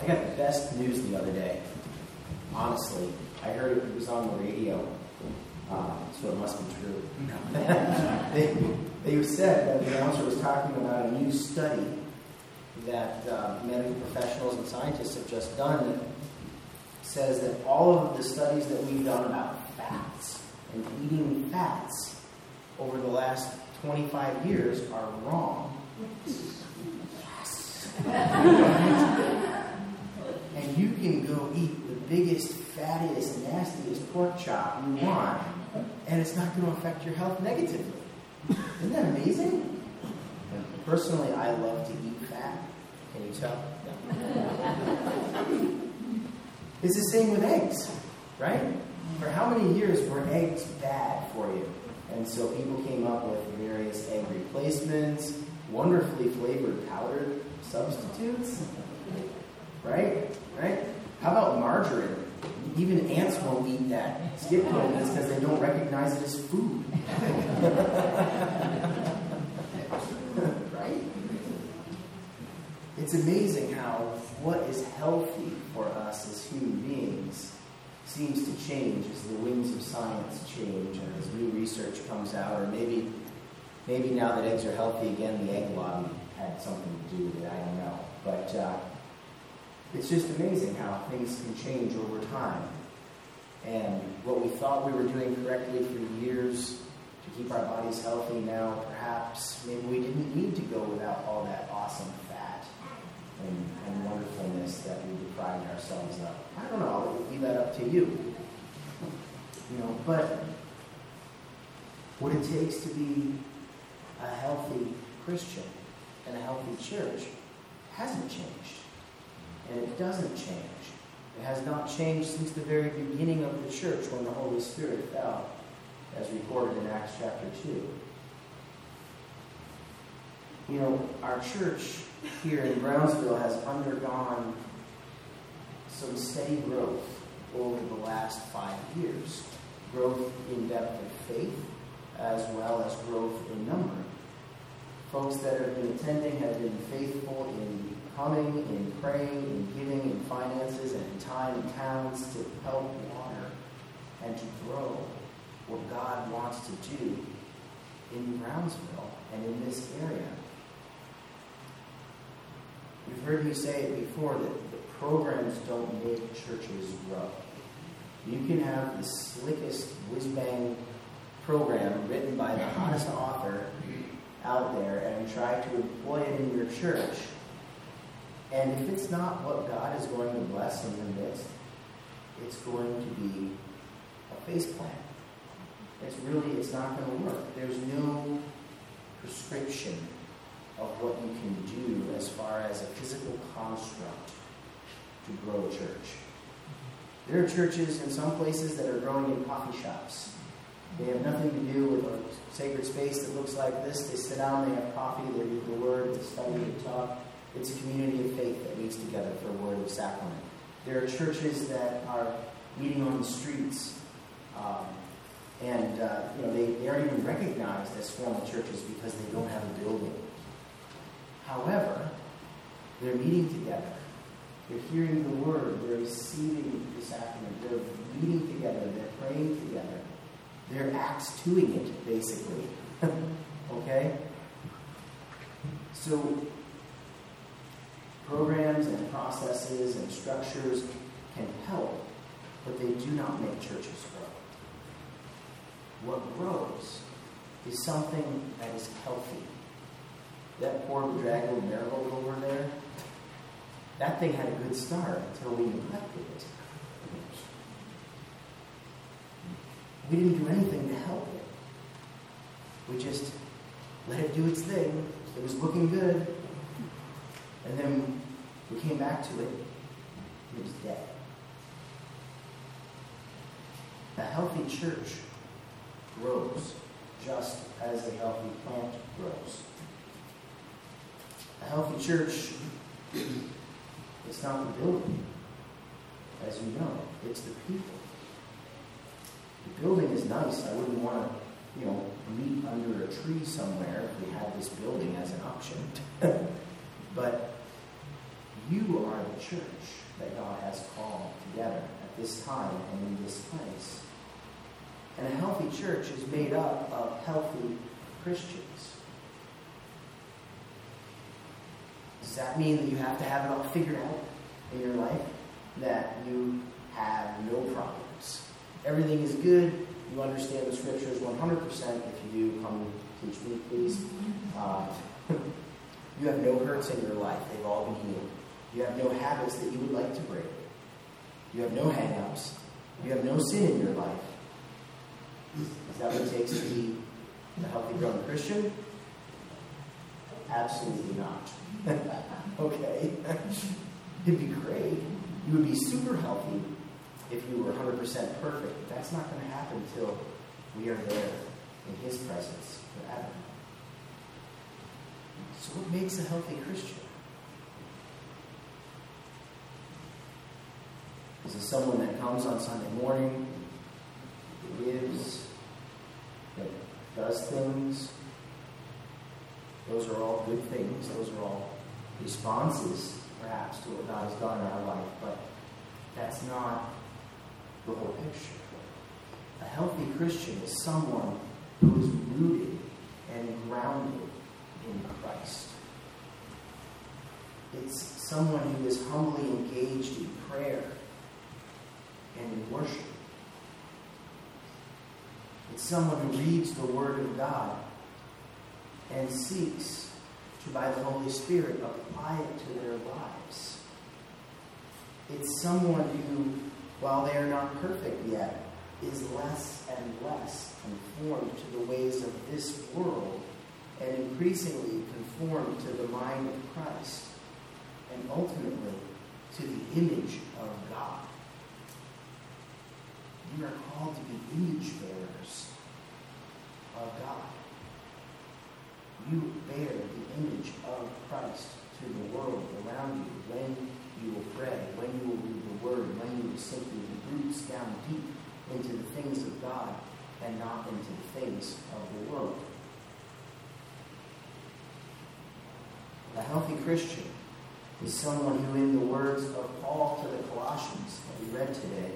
I got the best news the other day. Honestly, I heard it was on the radio, so it must be true. They said that the announcer was talking about a new study that medical professionals and scientists have just done that says that all of the studies that we've done about fats and eating fats over the last 25 years are wrong. Yes. And you can go eat the biggest, fattiest, nastiest pork chop you want, and it's not going to affect your health negatively. Isn't that amazing? Personally, I love to eat fat. Can you tell? No. It's the same with eggs, right? For how many years were eggs bad for you? And so people came up with various egg replacements, wonderfully flavored powdered substitutes, right? Right? How about margarine? Even ants won't eat that. Skip this because they don't recognize it as food. Right? It's amazing how what is healthy for us as human beings seems to change as the wings of science change and as new research comes out, or maybe now that eggs are healthy again, the egg lobby had something to do with it. I don't know. But it's just amazing how things can change over time. And what we thought we were doing correctly for years to keep our bodies healthy, now perhaps maybe we didn't need to go without all that awesome fat and wonderfulness that we deprived ourselves of. I don't know. I'll leave that up to you. But what it takes to be a healthy Christian and a healthy church hasn't changed. And it doesn't change. It has not changed since the very beginning of the church when the Holy Spirit fell, as recorded in Acts chapter 2. Our church here in Brownsville has undergone some steady growth over the last 5 years. Growth in depth of faith, as well as growth in number. Folks that have been attending have been faithful in coming, in praying, in giving, in finances, and in time and talents to help water and to grow what God wants to do in Brownsville and in this area. You've heard me say it before that the programs don't make churches grow. You can have the slickest whiz-bang program written by the hottest author out there and try to employ it in your church. And if it's not what God is going to bless in the midst, it's going to be a faceplant. It's not going to work. There's no prescription of what you can do as far as a physical construct to grow a church. There are churches in some places that are growing in coffee shops. They have nothing to do with a sacred space that looks like this. They sit down, they have coffee, they read the Word, they study, they talk. It's a community of faith that meets together for a word of sacrament. There are churches that are meeting on the streets, and they aren't even recognized as formal churches because they don't have a building. However, they're meeting together. They're hearing the Word. They're receiving the sacrament. They're meeting together. They're praying together. They're Acts 2-ing it, basically. Okay? So, programs and processes and structures can help, but they do not make churches grow. What grows is something that is healthy. That poor bedraggled marigold over there, that thing had a good start until we neglected it. We didn't do anything to help it. We just let it do its thing. It was looking good. And then we came back to it. It was dead. A healthy church grows just as a healthy plant grows. A healthy church, it's not the building, as you know. It's the people. The building is nice. I wouldn't want to, meet under a tree somewhere if we had this building as an option. But You are the church that God has called together at this time and in this place. And a healthy church is made up of healthy Christians. Does that mean that you have to have it all figured out in your life? That you have no problems? Everything is good. You understand the scriptures 100%. If you do, come teach me, please. You have no hurts in your life. They've all been healed. You have no habits that you would like to break. You have no hang-ups. You have no sin in your life. Is that what it takes to be a healthy, growing Christian? Absolutely not. Okay. It'd be great. You would be super healthy if you were 100% perfect. But that's not going to happen until we are there in His presence forever. So what makes a healthy Christian? Is it someone that comes on Sunday morning, that gives, that does things? Those are all good things. Those are all responses, perhaps, to what God has done in our life. But that's not the whole picture. A healthy Christian is someone who is rooted and grounded in Christ. It's someone who is humbly engaged in prayer and in worship. It's someone who reads the Word of God and seeks to, by the Holy Spirit, apply it to their lives. It's someone who, while they are not perfect yet, is less and less conformed to the ways of this world and increasingly conformed to the mind of Christ and ultimately to the image of God. You are called to be image bearers of God. You bear the image of Christ to the world around you when you will pray, when you will read the Word, when you will sink your roots down deep into the things of God and not into the things of the world. A healthy Christian is someone who, in the words of Paul to the Colossians that we read today,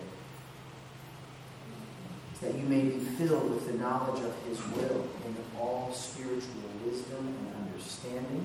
that you may be filled with the knowledge of His will in all spiritual wisdom and understanding,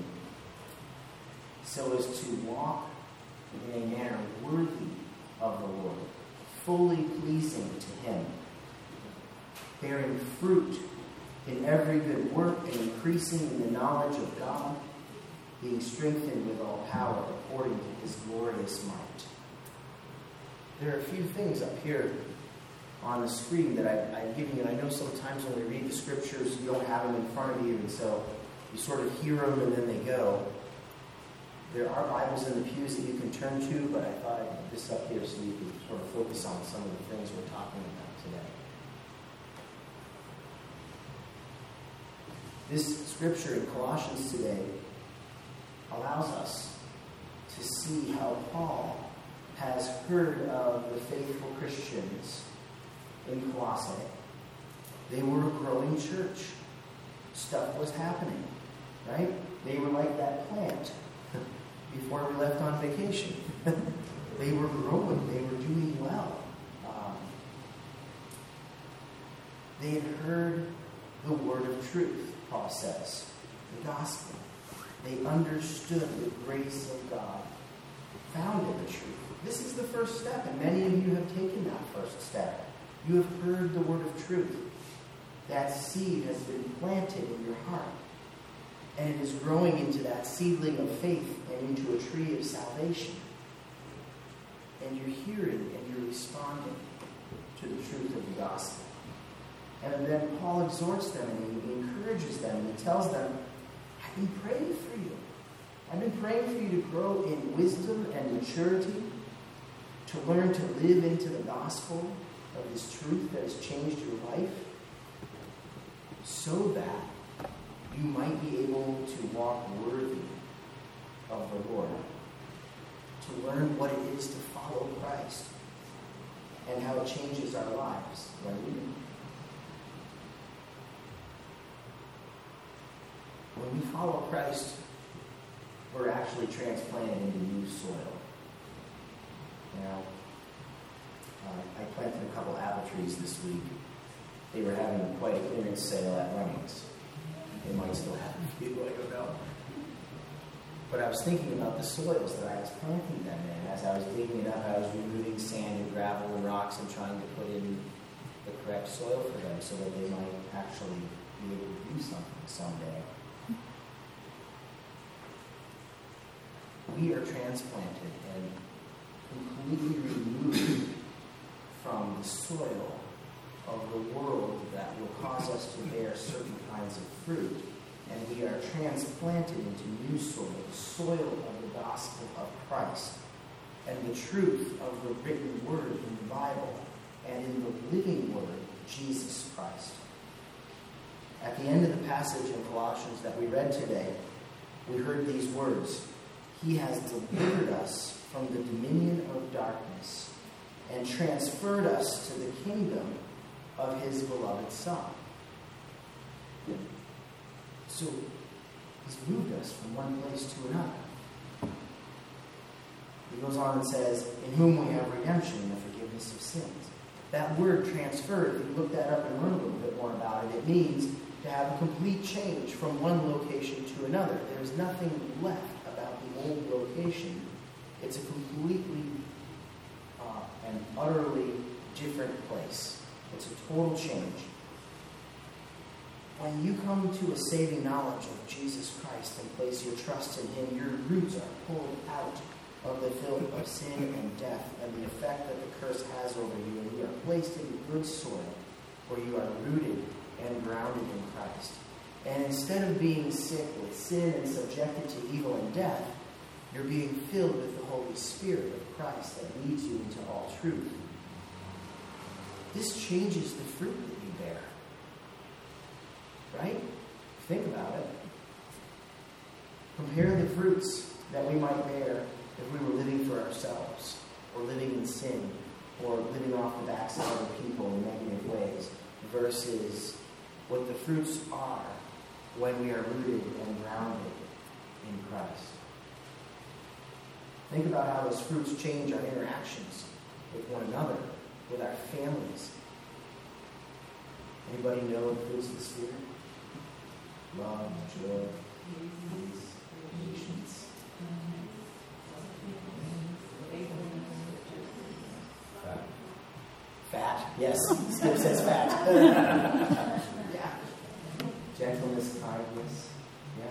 so as to walk in a manner worthy of the Lord, fully pleasing to Him, bearing fruit in every good work and increasing in the knowledge of God, being strengthened with all power according to His glorious might. There are a few things up here on the screen that I've given you. And I know sometimes when we read the scriptures, you don't have them in front of you, and so you sort of hear them and then they go. There are Bibles in the pews that you can turn to, but I thought I'd put this up here so you can sort of focus on some of the things we're talking about today. This scripture in Colossians today allows us to see how Paul has heard of the faithful Christians in Colossae. They were a growing church. Stuff was happening, right? They were like that plant before we left on vacation. They were growing. They were doing well. They had heard the word of truth, Paul says, the gospel. They understood the grace of God found in the truth. This is the first step, and many of you have taken that first step. You have heard the word of truth. That seed has been planted in your heart, and it is growing into that seedling of faith and into a tree of salvation. And you're hearing and you're responding to the truth of the gospel. And then Paul exhorts them and he encourages them and he tells them, I've been praying for you. I've been praying for you to grow in wisdom and maturity, to learn to live into the gospel of this truth that has changed your life, so that you might be able to walk worthy of the Lord, to learn what it is to follow Christ and how it changes our lives. Right? When we follow Christ, we're actually transplanted into new soil. Now, I planted a couple apple trees this week. They were having quite a clearance sale at Runnings. They might still have a few, I don't know. But I was thinking about the soils that I was planting them in. As I was digging it up, I was removing sand and gravel and rocks and trying to put in the correct soil for them so that they might actually be able to do something someday. We are transplanted and completely removed from the soil of the world that will cause us to bear certain kinds of fruit. And we are transplanted into new soil, the soil of the gospel of Christ, and the truth of the written word in the Bible, and in the living word, Jesus Christ. At the end of the passage in Colossians that we read today, we heard these words: He has delivered us from the dominion of darkness and transferred us to the kingdom of his beloved Son. So, he's moved us from one place to another. He goes on and says, in whom we have redemption and the forgiveness of sins. That word transferred, if you look that up and learn a little bit more about it, it means to have a complete change from one location to another. There's nothing left about the old location. It's a completely and utterly different place. It's a total change. When you come to a saving knowledge of Jesus Christ and place your trust in him, your roots are pulled out of the filth of sin and death and the effect that the curse has over you, and you are placed in good soil where you are rooted and grounded in Christ. And instead of being sick with sin and subjected to evil and death, you're being filled with the Holy Spirit of Christ that leads you into all truth. This changes the fruit that you bear. Right? Think about it. Compare the fruits that we might bear if we were living for ourselves, or living in sin, or living off the backs of other people in negative ways, versus what the fruits are when we are rooted and grounded in Christ. Think about how those fruits change our interactions with one another, with our families. Anybody know the fruits of the Spirit? Love, joy, peace, patience. Fat. Yes, Skip says fat. Yeah. Gentleness, kindness. Yeah.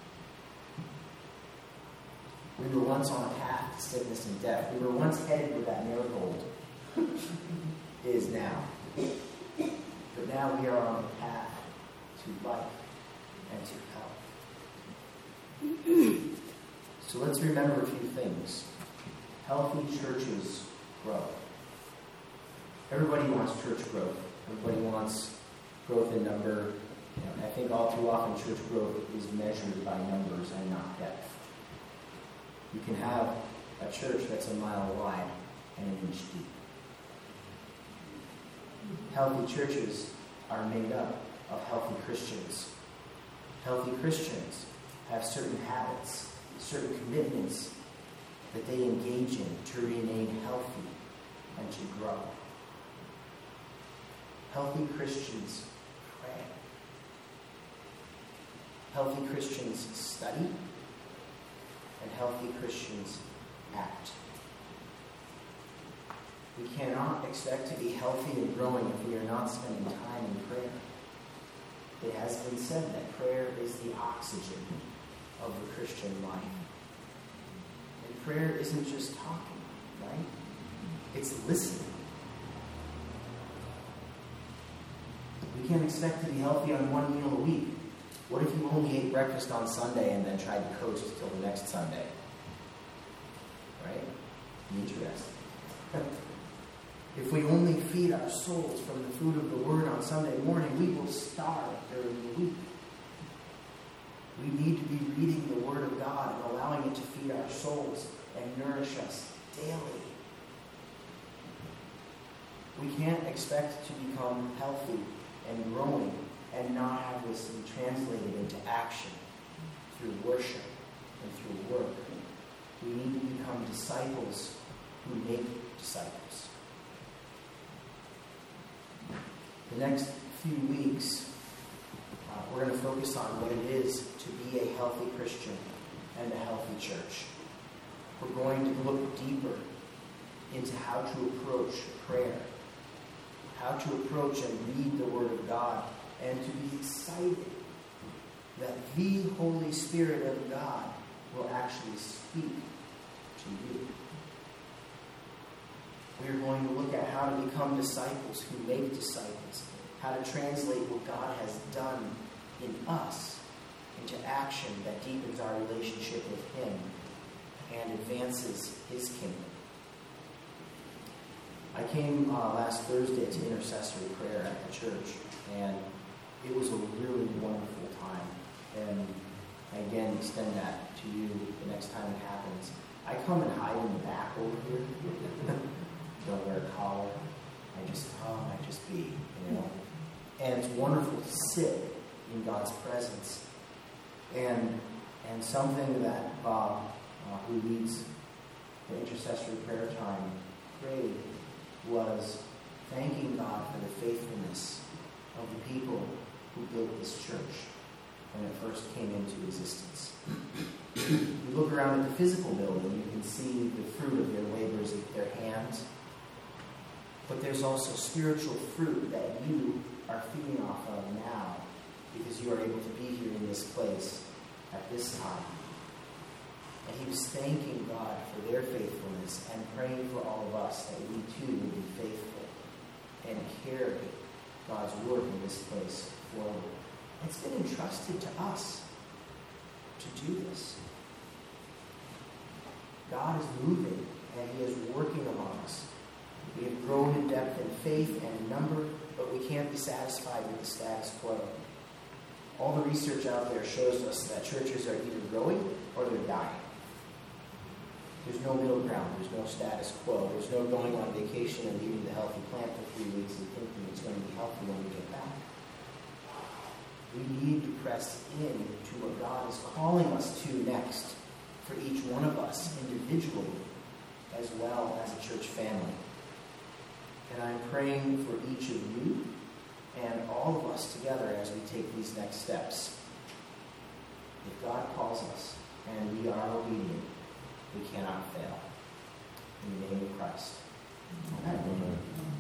We were once on a path to sickness and death. We were once headed where that marigold is now. But now we are on the path to life and to health. So let's remember a few things. Healthy churches grow. Everybody wants church growth. Everybody wants growth in number. I think all too often church growth is measured by numbers and not depth. You can have a church that's a mile wide and an inch deep. Healthy churches are made up of healthy Christians. Healthy Christians have certain habits, certain commitments that they engage in to remain healthy and to grow. Healthy Christians pray. Healthy Christians study. And healthy Christians act. We cannot expect to be healthy and growing if we are not spending time in prayer. It has been said that prayer is the oxygen of the Christian life. And prayer isn't just talking, right? It's listening. We can't expect to be healthy on one meal a week. What if you only ate breakfast on Sunday and then tried to coast till the next Sunday? Right? Interesting. If we only feed our souls from the food of the Word on Sunday morning, we will starve during the week. We need to be reading the Word of God and allowing it to feed our souls and nourish us daily. We can't expect to become healthy and growing and not have this be translated into action through worship and through work. We need to become disciples who make disciples. The next few weeks, we're going to focus on what it is to be a healthy Christian and a healthy church. We're going to look deeper into how to approach prayer, how to approach and read the Word of God, and to be excited that the Holy Spirit of God will actually speak to you. We are going to look at how to become disciples who make disciples, how to translate what God has done in us into action that deepens our relationship with Him and advances His kingdom. I came last Thursday to intercessory prayer at the church, and it was a really wonderful time. And I again extend that to you the next time it happens. I come and hide in the back over here. Don't wear a collar. I just come, I just be, you know. And it's wonderful to sit in God's presence. And something that Bob, who leads the intercessory prayer time, prayed was thanking God for the faithfulness of the people who built this church when it first came into existence. You look around at the physical building, you can see the fruit of their labors of their hands. But there's also spiritual fruit that you are feeding off of now because you are able to be here in this place at this time. And he was thanking God for their faithfulness and praying for all of us that we too would be faithful and carry God's work in this place forward. It's been entrusted to us to do this. God is moving and He is working among us. We have grown in depth and faith and in number, but we can't be satisfied with the status quo. All the research out there shows us that churches are either growing or they're dying. There's no middle ground. There's no status quo. There's no going on vacation and leaving the healthy plant for 3 weeks and thinking it's going to be healthy when we get back. We need to press in to what God is calling us to next for each one of us individually as well as a church family. And I'm praying for each of you and all of us together as we take these next steps. If God calls us and we are obedient, we cannot fail. In the name of Christ. Amen.